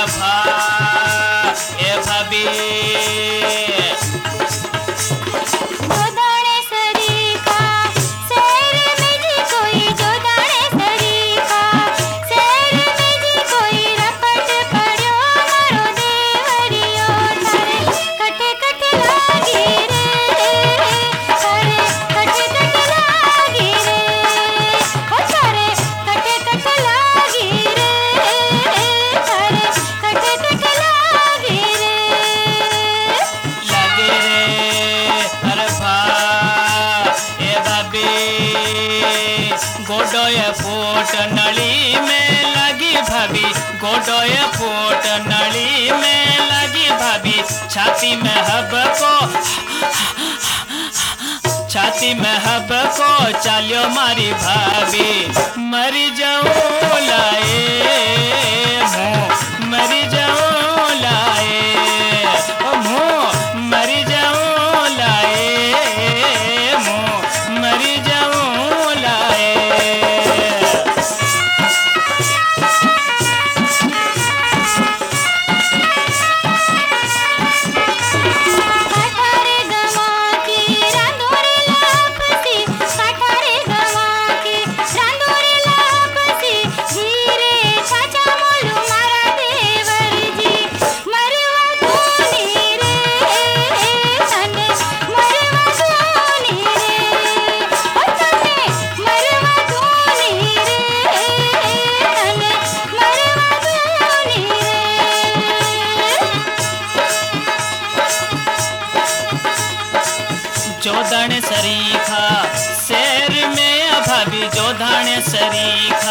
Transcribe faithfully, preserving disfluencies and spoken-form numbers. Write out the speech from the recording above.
भा ए भाभी गोडोय फूट नली में लगी भाभी गोडोय फूट नली में लगी भाभी छाती में हब को छाती में हब को चालियो मारी भाभी मरी जाऊं लाए मुँह मरी जाऊं लाए मुँह मरी जाऊं लाए मुँह मरी जाऊं जोधाने सरीखा शेर में भाभी जोधाने सरीखा